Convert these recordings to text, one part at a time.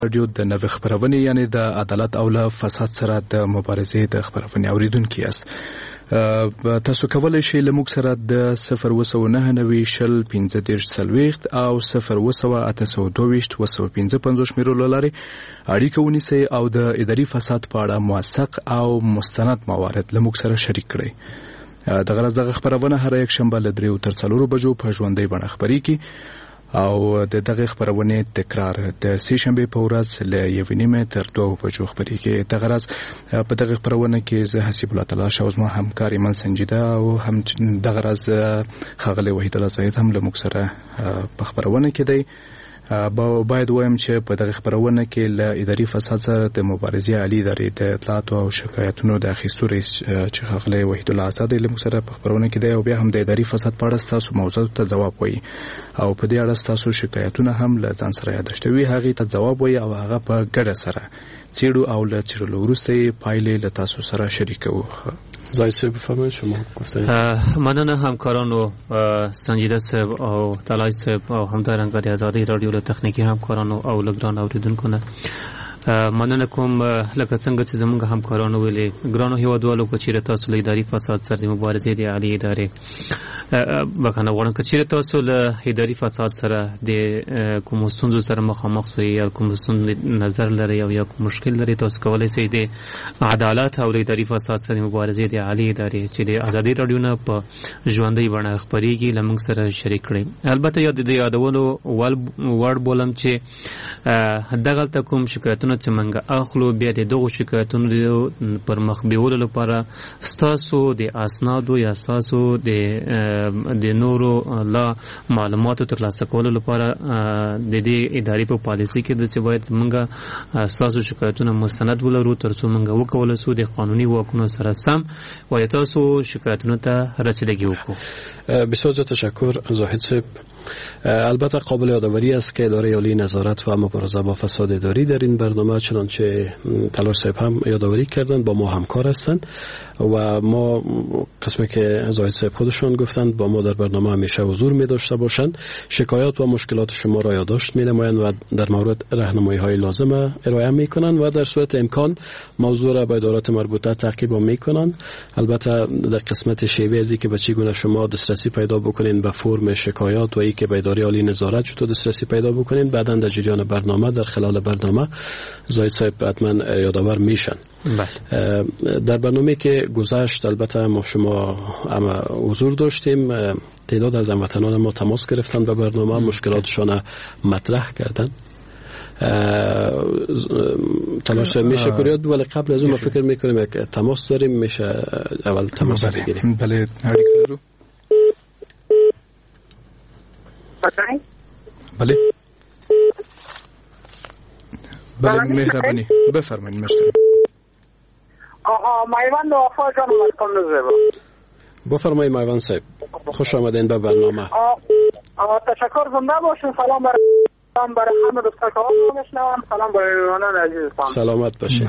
رادیو د نوې خبرونه یعنی د عدالت او له فساد سره د مبارزې د خبرونه اوریدونکو یاست. تاسو کولای شئ له موږ سره د 029901530 او 02982201550 میرو لاري اړیکه ونیسئ او د اداري فساد په اړه موثق او مستند موارد له موږ سره شریک کړئ. د غرض دغه خبرونه هر یک شنبه له 3 تر 4 بجو په ژوندۍ بڼه خبريږي او د دغه خبرونه تکرار د سه شنبه په ورځ له 1:30 تر 2 بجو خبريږي. د غرض په دغه خبرونه کې زه حسیب الله تعالی شاوزما همکار ایمن سنجیده او هم د غرض خغلی وحید الله زاهد هم له موږ سره په خبرونه کې دی. باید وایم چې په دغه خبرونه کې له اداري فساد سره د مبارزې عالی ادارې د اطلاعات او شکایتونو د اخیستو رئیس چې خغلی وحید الله زاهد له موږ سره په خبرونه کې دی او بیا هم د اداري فساد په اړه تاسو موضوع ته جواب وایي او په دې اړه تاسو شکایتونه هم له ځان سره یادښتوي هغه ته جواب وایي او هغه په ګډه سره چیرو او له چیرلو وروسته پایلې له تاسو سره شریکو. زاید صاحب بفرمایید شما گفتید. مننه همکارانو سنجیده صاحب او طلای صاحب او همدارنګه د آزادی رادیو له تخنیکی همکارانو او لګران اوریدونکو نه مننه کوم لکه څنګه چې زموږ همکارانو ویلي ګرانو هیوادوالو کو چیرې تاسو له اداري فساد سره د مبارزې د عالی ادارې بکنه وړاندې کو چیرې تاسو له اداري فساد سره د کوم ستونزو سره مخامخ شوي یا کوم ستونزې نظر لري او یا کوم مشکل لري تاسو کولای شئ د عدالت او د اداري فساد سره د مبارزې د عالی ادارې چې د آزادي رادیو نه په ژوندۍ بڼه خبريږي لمونږ سره شریک کړئ. البته یاد د یادولو ور بولم چې دغه کوم شکایتونه چې منګه اخلو بیا د دغه شکایتونو پر مخ بیولو لپاره ستاسو د اسنادو یا ستاسو د نورو لا معلوماتو ترلاسه کولو لپاره د دې ادارې په پالیسي کې د چې باید منګه ستاسو شکایتونه مستند ولرو ترڅو منګه وکولای شو د قانوني واکونو سره سم وای تاسو شکایتونو ته رسیدگی وکړو. بسیار تشکر زاهد صاحب. البته قابل یادآوری است که اداره عالی نظارت و مبارزه با فساد اداری در این برنامه چنانچه تلاش صاحب هم یادآوری کردند با ما همکار هستند و ما قسمی که زاهد صاحب خودشون گفتند با ما در برنامه همیشه حضور می داشته باشند. شکایات و مشکلات شما را یادداشت می نمایند و در مورد راهنمایی های لازمه ارائه می کنند و در صورت امکان موضوع را با ادارات مربوطه تعقیب می کنند. البته در قسمت شیوه ازی که به چگونه شما دسترسی پیدا بکنین به فرم شکایات و ای که به اداره عالی نظارت چطور دسترسی پیدا بکنین بعداً در جریان برنامه در خلال برنامه زاید صاحب حتما یادآور میشن. در برنامه که گذشت البته ما شما حضور داشتیم تعداد از هموطنان ما تماس گرفتن به برنامه مشکلاتشان مطرح کردن. تلاش میشه کریاد ولی قبل از اون ما فکر میکنیم یک تماس داریم میشه اول تماس بگیریم. بله بله بله مهربانی بفرمایید مشتری. میوند وفا جان مرکم زیبا. بفرمایید میوند صاحب خوش آمدین به برنامه. تشکر زنده باشین. سلام برای همه دوستان که میشنوم. سلام برای ایرانیان عزیزم. سلامت باشین.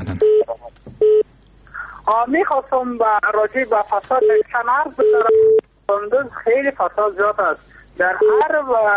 میخواستم راجع به فساد چند عرض بزنم. خیلی فساد زیاد است در هر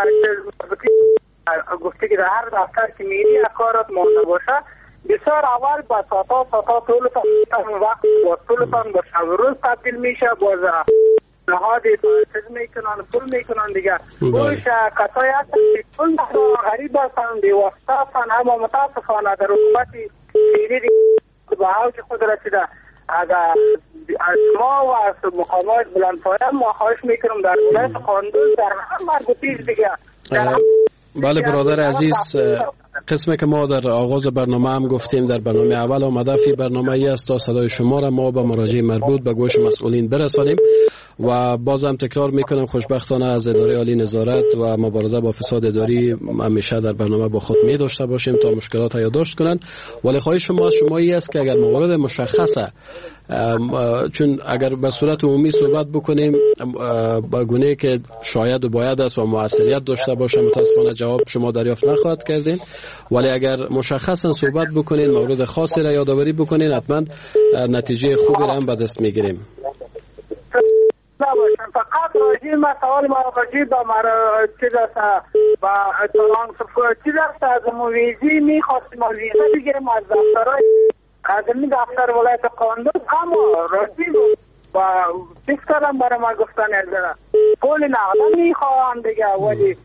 گفته که در هر دفتر که میری کارات مونده باشه بسیار اول با ساتا طولتان وقت با طولتان با شب روز تبدیل میشه باز نهادی چیز میکنن پول میکنن دیگه گوش کسایی هستن که پول غریب هستن بیواسطه هستن اما متاسفانه در حکومتی میری به حوج خود رسیده. اگر از ما و از مقامات بلندپایه ما خواهش میکنم در ولایت قندوز در هر مربوطی دیگه بله برادر عزیز قسمی که ما در آغاز برنامه هم گفتیم در برنامه اول آمده فی برنامه ای است تا صدای شما را ما به مراجع مربوط به گوش مسئولین برسانیم و بازم تکرار میکنم خوشبختانه از اداره عالی نظارت و مبارزه با فساد اداری همیشه در برنامه با خود می داشته باشیم تا مشکلات را یادداشت کنند. ولی خواهش شما ای است که اگر موارد مشخصه چون اگر به صورت عمومی صحبت بکنیم با گونه که شاید و باید است و موثریت داشته باشه متاسفانه جواب شما دریافت نخواهد کردین. ولی اگر مشخصا صحبت بکنین مورد خاصی را یادآوری بکنین حتما نتیجه خوبی را هم به دست میگیریم. فقط ما سوال ما راجع به مرا چیز است با ترانسفر چیز است از مویزی میخواستیم ویزا بگیریم از دفترهای خدمی دفتر ولایت قندوز اما راجع با چیز کردم برای ما گفتن از پول نقدم میخواهم دیگه ولی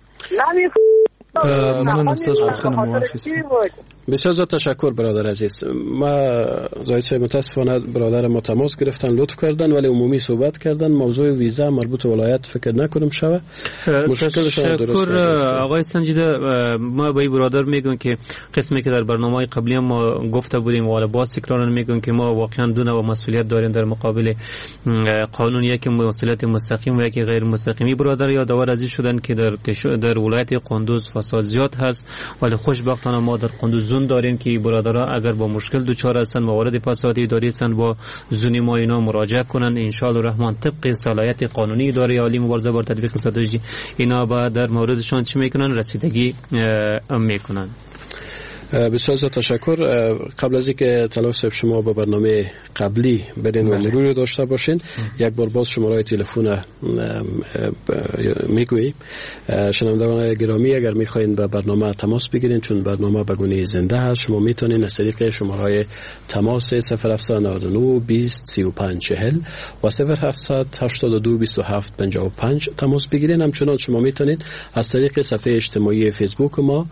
من استاد پوښتنه مواخیست. بسیار زیاد تشکر برادر عزیز. ما زاهد صاحب متاسفانه برادر ما تماس گرفتن، لطف کردن ولی عمومی صحبت کردن. موضوع ویزا مربوط ولایت فکر نکنم شوه. مشکلشون درست آقای سنجیده، ما به برادر میگم که قسمی که در برنامه قبلی ما گفته بودیم و باز تکرار میگم که ما واقعا دو نوع مسئولیت داریم در مقابل قانون، یکی مسئولیت مستقیم و یکی غیر مستقیمی. برادر یادآور عزیز شدن که در ولایت قندوز فساد زیاد هست ولی خوشبختانه ما در قندوز زون داریم که برادرها اگر با مشکل دچار هستن موارد فساد اداری هستن با زون ما اینا مراجعه کنند. ان شاء الله الرحمن طبق صلاحیت قانونی اداره عالی مبارزه با تطبیق استراتژی اینا با در موردشان چی میکنن رسیدگی میکنن. بسیار زیاد تشکر. قبل از اینکه طلال صاحب شما با برنامه قبلی برین و مرور داشته باشین، یک بار باز شماره تلفن میگوییم. شنوندگان گرامی اگر میخواین به برنامه تماس بگیرین، چون برنامه به گونه زنده هست، شما میتونین از طریق شماره تماس 0799 20 35 40 و 0782 27 55 تماس بگیرین. همچنان شما میتونین از طریق صفحه اجتماعی فیسبوک ما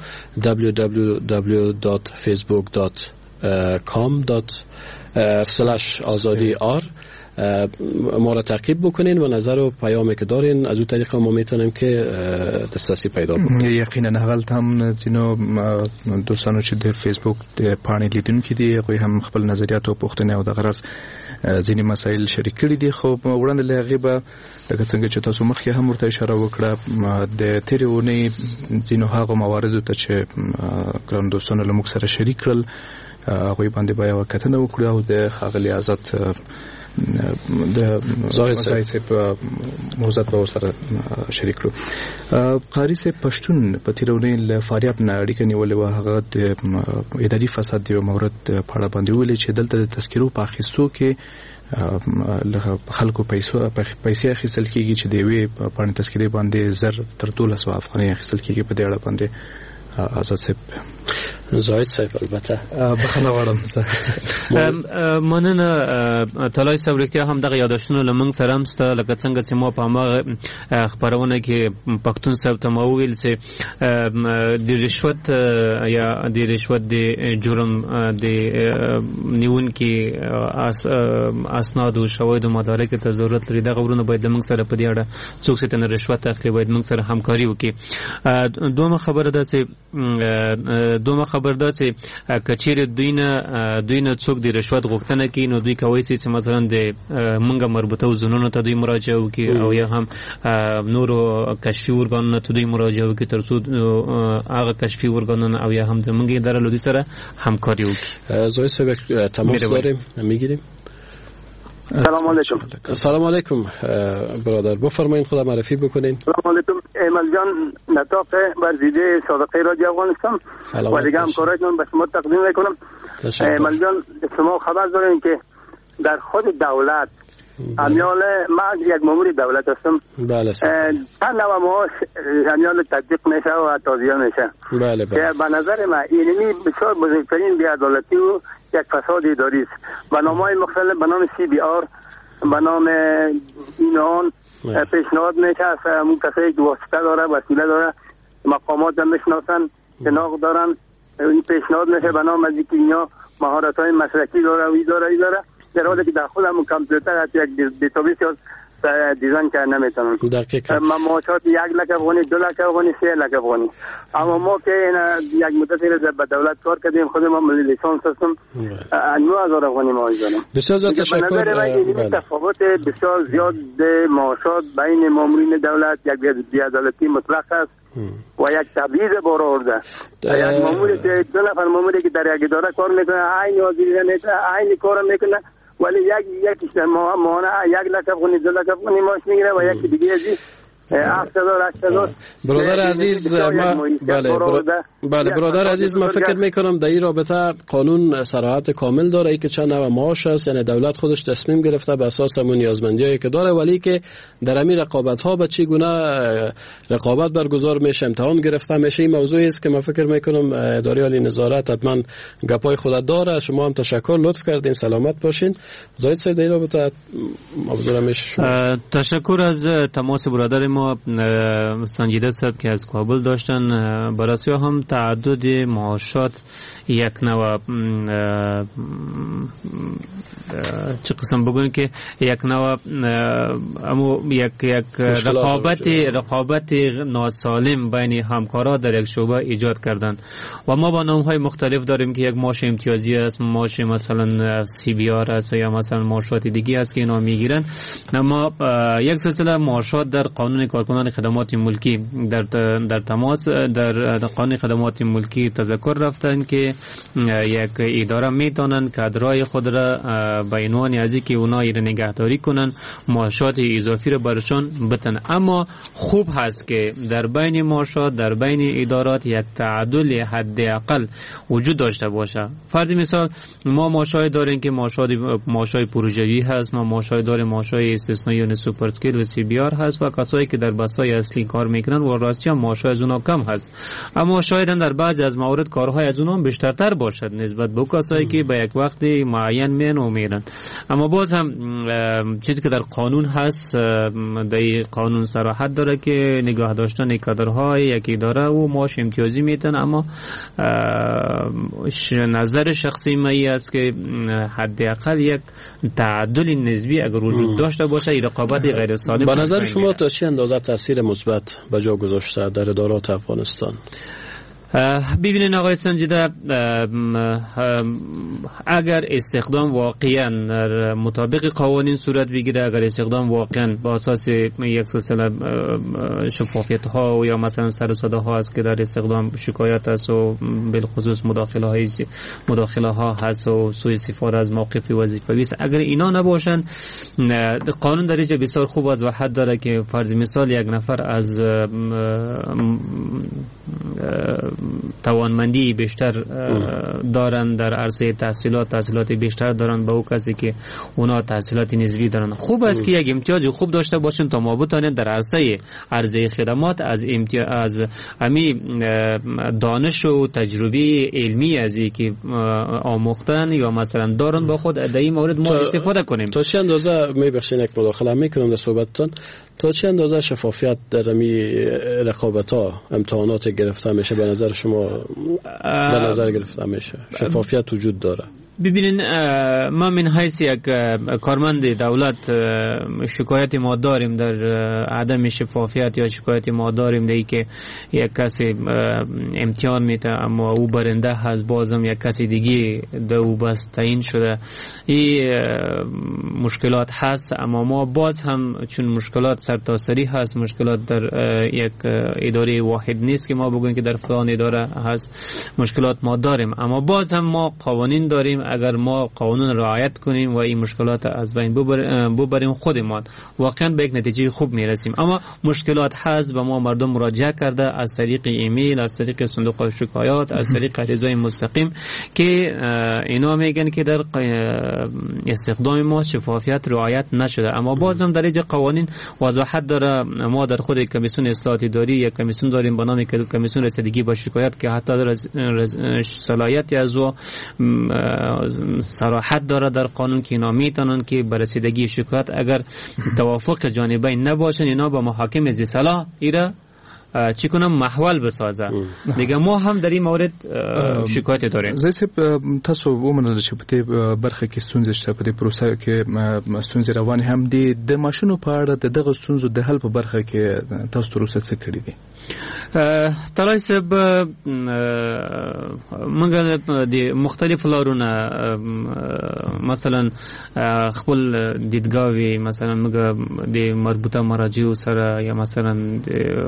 www.facebook.com/azadi-r ما را تعقیب بکنین و نظر و پیامی که دارین از اون طریق ما میتونیم که دسترسی پیدا بکنیم. یقینا اول هم زینو دوستانو چې د فیسبوک د پاڼې لیدونکو دي هغه هم خپل نظریات او پوښتنې او د غرض ځینې مسایل شریک کړي دي. خو وړاندې لږه به لکه څنګه چې تاسو مخکې هم ورته اشاره وکړه د تیرې اونۍ زینو هغه موارد ته چې ګران دوستانو له موږ سره شریک کړل هغه باندې بیا وکړه وکړو او د خاغلی آزاد د زاهد صاحب موضوع په سره شریک کړو. قاری صاحب پښتون په تیرونی له فاریاب نه اړیکه نیولې و هغه د اداري فساد دی مورد په اړه باندې ویل چې دلته د تذکرو په اخیستو کې له خلکو پیسې اخیستل کیږي چې د وی په تذکرې باندې زر تر 1200 افغانۍ اخیستل کیږي. په دې اړه باندې آزاد صاحب زاهد صاحب البته بخنه غواړم. مننه طلای صاحب رښتیا هم دغه یادښتونه لمنګ سره هم ست لکه څنګه چې ما په ما خبرونه کې پښتون صاحب ته مو ویل چې د رشوت یا د رشوت د جرم د نیون کې اسناد او شواهد او مدارک ته ضرورت لري. دغه ورونه باید لمنګ سره په دې اړه څوک چې تن رشوت اخلي باید موږ سره همکاري وکړي. دومره خبره ده چې کچیر دوینه څوک د رشوت غوښتنه کوي نو دوی کوي چې مثلا د منګه مربوطه زونونو ته دوی مراجعه وکړي او یا هم نورو کشفي ورګانونو ته دوی مراجعه وکړي ترڅو هغه کشفي ورګانونه او یا هم د منګه اداره لودي سره همکاري وکړي. زوی صاحب تماس داریم میگیریم. سلام علیکم برادر بفرمایید خدا معرفی بکنین. سلام علیکم ایمل جان نطاق برزیده صادقی رادیو افغانستان و دیگه همکارایتون به شما تقدیم میکنم. ایمل جان شما خبر دارین که در خود دولت امیال ما یک مامور دولت هستم. بله چند نوع معاش امیال تطبیق میشه و توزیع میشه. بله که به نظر من اینمی بسیار بزرگترین بی‌عدالتی و یک فساد اداری است. به نام‌های مختلف به نام CBR به نام اینان پیشنهاد میشه از اون کسایی که واسطه داره وسیله داره مقامات هم بشناسن شناخت دارن این پیشنهاد میشه به نام از اینکه اینا مهارت‌های مسلکی داره و داره در حالی که در خود همون کامپیوتر یک دیتابیس یا دیزاین کردن نمیتونن. معاشات 1 لک افغانی 2 لک افغانی 3 لک افغانی. اما ما که یک مدتی رو به دولت کار کردیم خود ما ملی لیسانس هستم 9000 افغانی معاش دارم. بسیار زیاد تشکر. این تفاوت بسیار زیاد معاشات بین مامورین دولت یک بی‌عدالتی مطلق است و یک تبعیض بار آورده. یک ماموری که 2 نفر ماموری که در یک اداره کار میکنه عین وزیر نیست عین کار میکنه ولی یک ماهانه 1 لک افغانی 2 لک افغانی معاش میگیره و یک دیگه ازی $7,000 برادر عزیز بله برادر عزیز ما فکر میکنم در این رابطه قانون صراحت کامل داره ای که چند نوع معاش است، یعنی دولت خودش تصمیم گرفته به اساس همون نیازمندیایی که داره، ولی که در همین رقابت ها به چگونه رقابت برگزار میشه، امتحان گرفته میشه، این موضوعی است که ما فکر میکنم اداره عالی نظارت حتما گپای خود داره. شما هم تشکر، لطف کردین، سلامت باشین. زاید صاحب در این رابطه موضوع تشکر از تماس برادر ما سنجیده صاحب که از کابل داشتن. براسیا هم تعدد معاشات یک نوع چه قسم بگویم که یک نوع یک رقابت ناسالم بین همکارا در یک شعبه ایجاد کردن و ما با نام‌های مختلف داریم که یک معاش امتیازی است، معاش مثلا CBR است یا مثلا معاشات دیگه است که اینا میگیرن. اما یک سلسله معاشات در قانون کارکنان خدمات ملکی در تماس در قانون خدمات ملکی تذکر رفتن که یک اداره میتونن کادرای خود را به عنوان ازی که اونا ایره نگهداری کنن معاشات اضافی را برشان بتن. اما خوب هست که در بین معاشات در بین ادارات یک تعادل حداقل وجود داشته باشه. فرض مثال ما معاشای داریم که معاشای پروژه‌ای هست، ما معاشای داریم معاشای استثنایی و سوپر اسکیل و CBR هست و کسایی که در بسای اصلی کار میکنن و راستی هم معاشای از اونها کم هست. اما شاید در بعضی از موارد کارهای از اونها بیشترتر باشد نسبت به کسایی که به یک وقت معین میرن. اما باز هم چیزی که در قانون هست، در قانون صراحت داره که نگاه داشتن کادرهای یک اداره و معاش امتیازی میتن. اما نظر شخصی من است که حداقل یک تعادل نسبی اگر وجود داشته باشه رقابت غیر سالم. به نظر شما تا چه اندازه تاثیر مثبت به جا گذاشته در ادارات افغانستان؟ ببینید آقای سنجیده، اگر استخدام واقعا مطابق قوانین صورت بگیره، اگر استخدام واقعا با اساس یک سلسله شفافیت ها و یا مثلا سر و صدا ها است که در استخدام شکایت است و بالخصوص مداخله ها هست و سوء استفاده از موقف وظیفوی است، اگر اینا نباشن قانون در اینجا بسیار خوب از وحد داره که فرض مثال یک نفر از توانمندی بیشتر دارن در عرصه تحصیلات بیشتر دارن با او کسی که اونا تحصیلات نسبی دارن. خوب است که یک امتیاز خوب داشته باشن تا ما بتونیم در عرصه خدمات از امی دانش و تجربه علمی از که آموختن یا مثلا دارن با خود در این مورد ما استفاده کنیم. تا چه اندازه میبخشین یک مداخله میکنم در صحبتتون، تا چه اندازه شفافیت در امی رقابت‌ها امتحانات گرفته میشه به نظر شما در نظر گرفته میشه؟ شفافیت وجود داره؟ ببینین ما من حیث یک کارمند دولت شکایت ما داریم در عدم شفافیت یا شکایت ما داریم در که یک کسی امتحان میده اما او برنده هست، بازم یک کسی دیگه در او بس تعیین شده. این مشکلات هست. اما ما باز هم چون مشکلات سرتاسری هست، مشکلات در یک اداره واحد نیست که ما بگوییم که در فلان اداره هست، مشکلات ما داریم. اما باز هم ما قوانین داریم. اگر ما قانون رعایت کنیم و این مشکلات از بین ببریم خودمان واقعا به یک نتیجه خوب میرسیم. اما مشکلات هست و ما مردم مراجعه کرده از طریق ایمیل، از طریق صندوق شکایات، از طریق اعتراض مستقیم که اینا میگن که در استخدام ما شفافیت رعایت نشده. اما بازم در اینجا قوانین وضاحت داره. ما در خود کمیسیون اصلاحات اداری یک کمیسیون داریم به نام کمیسیون رسیدگی با شکایت که حتی در صلاحیت از و صراحت داره در قانون که اینا میتونن که به رسیدگی شکایت اگر توافق جانبین نباشن اینا با محاکم ذی صلاح ایره چی کنم محول بسازه. دیگه ما هم در این مورد شکایت داریم. زیسب تاسو ومنل چې په دې برخه کې ستونزې شته په دې پروسه کې ستونزې روانې هم دي د ماشینو په اړه دغه ستونزو د حل په برخه کې تاسو تروسه څه کړی دي؟ طلای صاحب موږ د مختلف لارونه مثلا خپل دیدګاوی مثلا موږ د مربوطه مراجعو سره یا مثلا موږ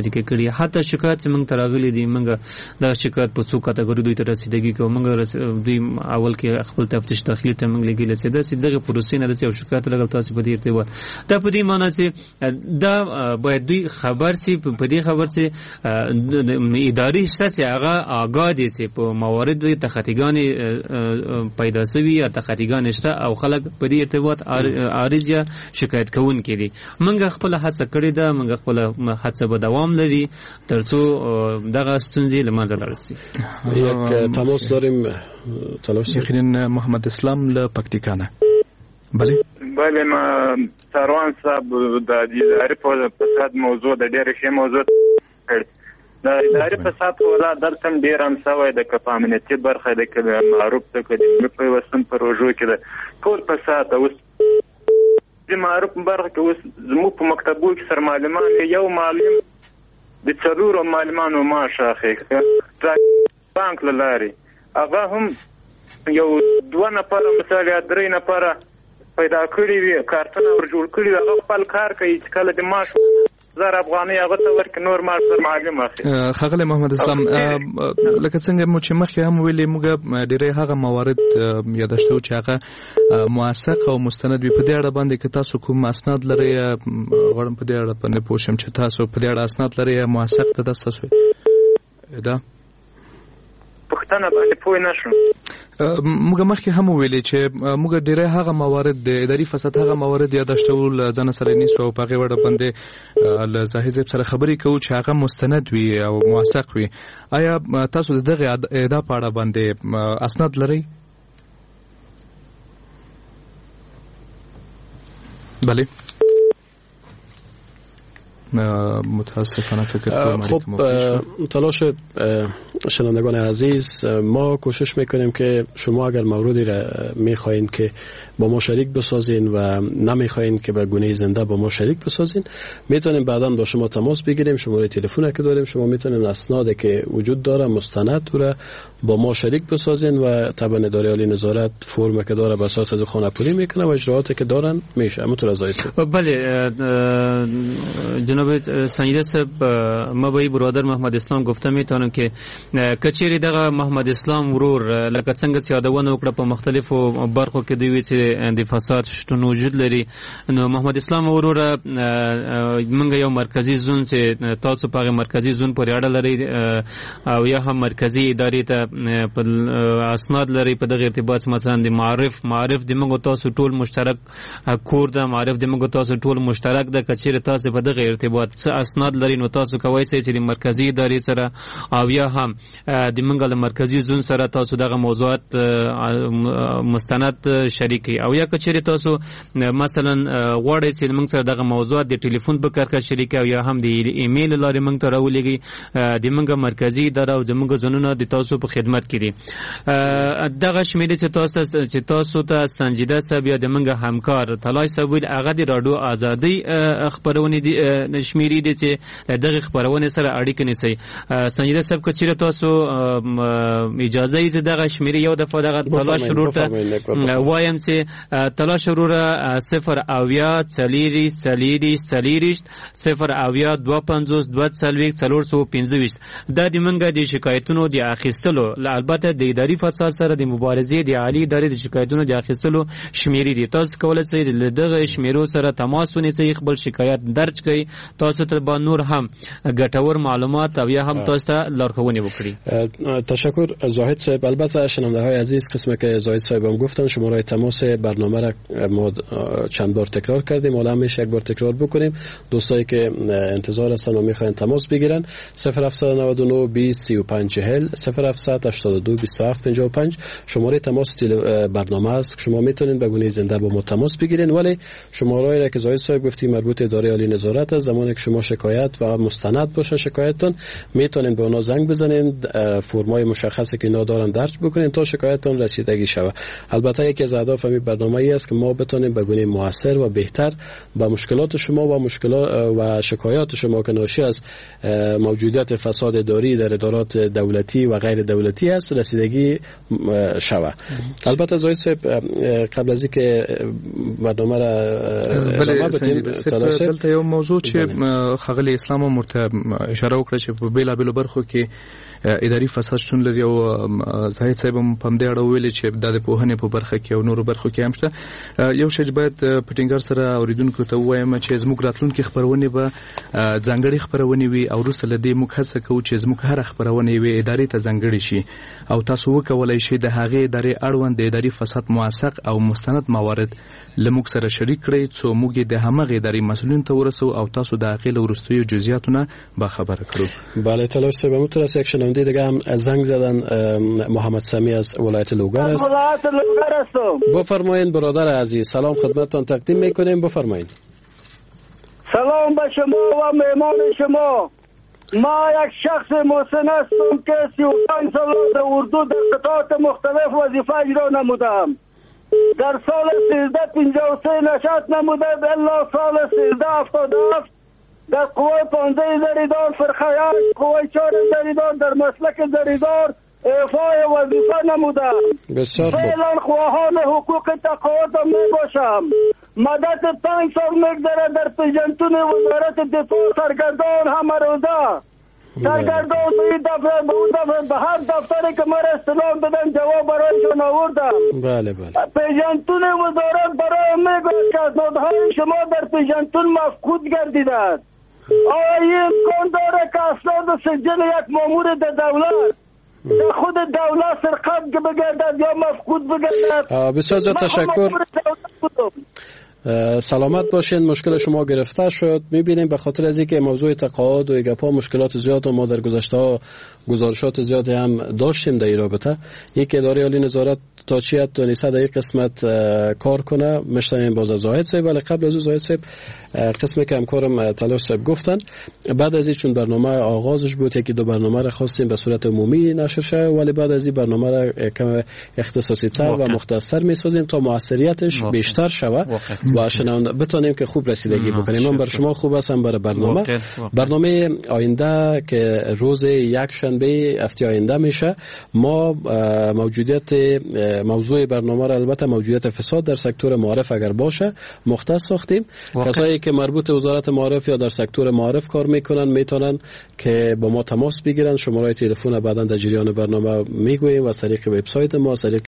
طریقې کړي. حتی شکایت چې موږ تراغلي دي موږ دا شکایت په څو کټګوري دوی ته رسیدګي کوو. موږ دوی اول کې خپل تفتیش داخلي ته موږ لګي لسیده سیدغه پروسې نه رسي او شکایت لګل تاسو په دې ارتباط دا په دې معنی چې دا باید دوی خبر سي په دې خبر چې اداري شته چې هغه آگاه دي چې په موارد دوی تخطیګانې پیدا شوي یا تخطیګان شته او خلک په دې ارتباط عارض یا شکایت کوونکي دي. موږ خپل هڅه کړې ده، موږ خپل هڅه به دوام لري ترڅو دغه ستونزې له منځه لاړ شي. یک تماس داریم یقینا محمد اسلام له پکتیکا. بله ما سروان صاحب د اداري فساد موضوع د ډېر ښه موضوع د اداري فساد ولا درسم ډېر هم سوی د کفامنیتي برخه د معروف د کلمې په وسن پروژو کې د ټول فساد اوس د معروف برخه کې اوس زموږ په مکتبو کې سر معلمان یو معلم د څلورو معلمانو معاش اخی بانک لاري هغه هم یو 2 نفر مثال یا 3 نفر پیدا کړی وي کارتونه ور جوړ کړی هغه خپل کار کوي چې کله د معاش زر افغاني هغه ته ورک نور معاش معلم اخی. خغل محمد اسلام لکه څنګه مو چې مخکې هم ویلې موږ ډېرې هغه موارد یاداشتو چې هغه موثق او مستند وي. په دې اړه باندې که تاسو کوم اسناد لرئ غواړم په دې اړه باندې پوښتم چې تاسو په دې اړه اسناد لرئ موثق ده تاسو دا پښتنه باندې پوه نشم. موږ مخکې هم ویلې چې موږ ډېرې هغه موارد د اداري فساد هغه موارد یاداشتول ځان سره نیسو او په هغې وړه باندې له زاهد صاحب سره خبرې کوو چې هغه مستند وي او موثق وي. آیا تاسو د دغه ادعا په اړه باندې اسناد لرئ؟ بله متاسفانه فکر کنم. خب تلاش شنوندگان عزیز، ما کوشش میکنیم که شما اگر موردی را میخواین که با ما شریک بسازین و نمیخواین که به گونه زنده با ما شریک بسازین میتونیم بعدا با شما تماس بگیریم. شماره تلفن که داریم شما میتونین اسنادی که وجود داره مستند را با ما شریک بسازین و طبعا اداره عالی نظارت فرم که داره به اساس از خانه‌پولی میکنه و اجراءاتی که دارن میشه. همونطور از بله جناب سنجیده صاحب ما به برادر محمد اسلام گفته میتونم که کچېری دغه محمد اسلام ورور لکه څنګه چې یادونه وکړه په مختلفو برخو کې دوی چې د فساد شتون وجود لري. نو محمد اسلام ورور موږ یو مرکزی زون چې تاسو په مرکزی زون پورې اړه لري او یا هم مرکزی ادارې ته په اسناد لري په دغه ارتباط مثلا د معرف د موږ تاسو ټول مشترک کور د معرف د موږ تاسو ټول مشترک د کچېری تاسو په دغه ارتباط څه اسناد لري نو تاسو کوی چې د مرکزی ادارې سره او یا هم د منګل مرکزی زون سره تاسو دغه موضوعات مستند شریکي او یا کچېری تاسو مثلا غواړئ چې موږ سره دغه موضوعات د ټلیفون په کارکړه شریک او یا هم د ایمیل لارې موږ ته راولېږي د منګ مرکزی اداره او زموږ زونونه د تاسو په خدمت کې دي. دغه شمیرې چې تاسو ته سنجیده صاحب یا د منګ همکار طلای صاحب هغه د رادیو ازادي خبرونه دي شمیرې دي چې دغه خبرونه سره اړیکه نیسي. سنجیده صاحب کچېره تاسو اجازه یې دغه شمیرې یو دفعه دغه طلا شروع ته وایم چې طلا شروع 0 اویا چلیری 0 اویا 250 415 دا د منګه د شکایتونو د اخیستلو البته د اداري فساد سره د مبارزې د عالی ادارې د شکایتونو د اخیستلو شمیرې دي. تاسو کولای شئ دغه شمیرو سره تماس ونیسئ خپل شکایت درج کړئ. تاسو ته به نور هم ګټور معلومات او یا هم تاسو ته لارښوونې وکړي. تشکر زاهد صاحب. البته شنونده‌های عزیز قسمی که زاهد صاحب هم گفتن شماره تماس برنامه را ما چند بار تکرار کردیم حالا همیشه یک بار تکرار بکنیم. دوستایی که انتظار هستن و میخواین تماس بگیرن 0799 20 35 40 0782 27 55 شماره تماس برنامه است. شما میتونین به گونه زنده با ما تماس بگیرین ولی شماره را که زاهد صاحب گفتی مربوط اداره عالی نظارت است. زمانی که شما شکایت و مستند باشه شکایتتون میتونین به اونا زنگ بزنین فرمای مشخصی که اینا دارن درج بکنین تا شکایتتون رسیدگی شود. البته یکی از اهداف همین برنامه ای است که ما بتونیم به گونه موثر و بهتر با مشکلات شما و مشکلات و شکایات شما که ناشی از موجودیت فساد اداری در ادارات دولتی و غیر دولتی است رسیدگی شود. البته زاهد صاحب قبل از اینکه برنامه را دلته یو موضوع چې خغلی اسلام مرته اشاره وکړه چې په بیلابېلو برخو کې اداري فساد شتون لري او زاهد صاحب هم په دې اړه ویلي چې د پوهنې په برخه کې او نورو برخو کې هم شته. یو شی باید په ټینګار سره اوریدونکو ته وایم چې زموږ راتلونکي خبرونه به ځانګړي خبرونه وي او وروسته له دې موږ هڅه کوو چې زموږ هر خبرونه وي ادارې ته ځانګړي شي او تاسو وکولای شئ د هغې ادارې اړوند د اداري فساد موثق او مستند موارد لموږ سره شریک کړئ څو موږ د همغې ادارې مسؤلین ته ورسو او تاسو د هغې له وروستیو جزئیاتونه با خبر کړو. بله تلاش صاحب همونطور است. یک شنونده دیگه هم زنگ زدن، محمد سمی از ولایت لوگر است. بفرمایید برادر عزیز، سلام خدمتتان تقدیم میکنیم، بفرمایید. سلام به شما و مهمان شما. ما یک شخص محسن هستم که 35 سال در اردو در قطعات مختلف وظیفه اجرا نمودم. در سال 1353 نشاط نمودم الا سال 1377 در قوه 15 زریدار فرخیان قوه 4 زریدار در مسلک زریدار ایفای وظیفه نمودم. فعلا خواهان حقوق تقاعد می باشم. مدت 5 سال میگذره در پیژنتون وزارت دفاع سرگردان همه روزه سرگردان به این دفتر به اون دفتر به هر دفتری که مرا استلام بدن جواب برایشون آوردم. بله پیژنتون وزارت برای میگوید که اسنادهای شما در پیژنتون مفقود گردیده است. آیا این امکان داره که اسناد سجل یک مامور در دولت در خود دولت سرقت بگردد یا مفقود بگردد؟ بسیار زیاد تشکر. سلامت باشین. مشکل شما گرفته شد. میبینیم به خاطر از اینکه موضوع تقاعد و ایگاپا مشکلات زیاد و ما در گذشته ها گزارشات زیادی هم داشتیم در این رابطه. یک اداره عالی نظارت تا چی حد تونسته در یک قسمت کار کنه. میشتیم باز از زاهد صاحب، ولی قبل از زاهد صاحب قسمی که همکارم تلاش صاحب گفتن، بعد از این چون برنامه آغازش بود یکی دو برنامه را خواستیم به صورت عمومی نشر شه، ولی بعد از این برنامه را کم اختصاصی تر و مختصر میسازیم تا موثریتش بیشتر شود و شنونده بتونیم که خوب رسیدگی بکنیم. من بر شما خوب هستم برای برنامه آینده که روز یک شنبه هفته آینده میشه. ما موجودیت موضوع برنامه را البته موجودیت فساد در سکتور معارف اگر باشه مختص ساختیم. کسایی که مربوط وزارت معارف یا در سکتور معارف کار میکنن میتونن که با ما تماس بگیرن. شماره تلفن بعداً در جریان برنامه میگوییم و از طریق وبسایت ما، از طریق